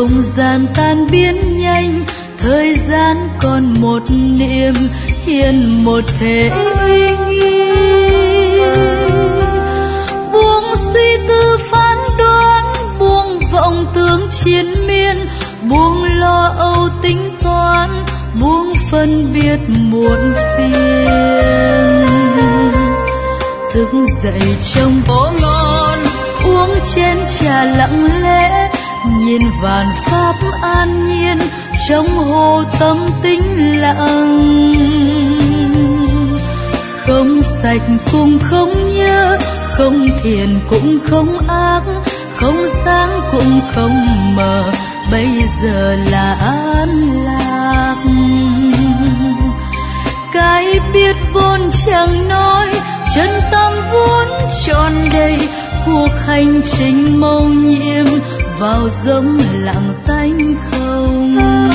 không gian tan biến nhanh, thời gian còn một niệm hiền một thể uy nghi. Buông suy tư phán đoán, buông vọng tưởng chiến miên, buông lo âu tính toán, buông phân biệt muộn phiền. Thức dậy trong bó ngon, uống chén trà lặng lẽ, nhìn vạn pháp an nhiên trong hồ tâm tĩnh lặng. Không sạch cũng không nhớ, không thiện cũng không ác, không sáng cũng không mờ, bây giờ là an lạc. Cái biết vốn chẳng nói, chân tâm vốn tròn đầy, cuộc hành trình mầu nhiệm vào giống lặng tanh không.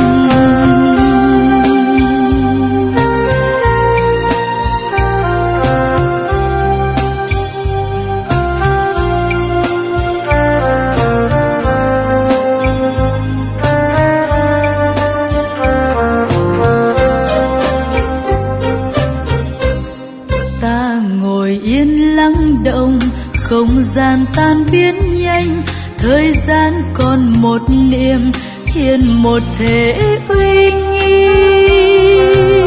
Ta ngồi yên lắng động, không gian tan biến nhanh, thời gian còn một niệm hiền một thể uy nghi.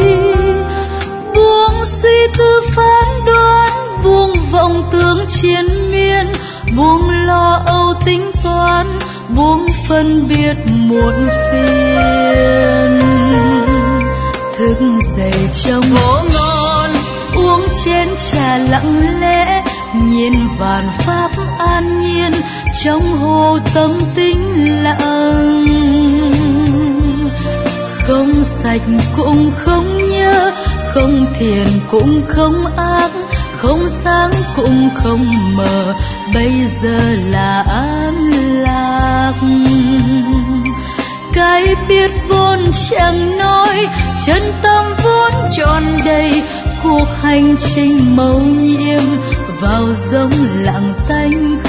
Buông suy tư phán đoán, buông vọng tưởng chiến miên, buông lo âu tính toán, buông phân biệt muộn phiền. Thức dậy trong bó ngon, uống chén trà lặng lẽ, nhìn vạn pháp an nhiên trong hồ tâm tĩnh lặng. Không sạch cũng không nhớ, không thiện cũng không ác, không sáng cũng không mờ, bây giờ là an lạc. Cái biết vốn chẳng nói, chân tâm vốn tròn đầy, cuộc hành trình mầu nhiệm vào giống lặng tanh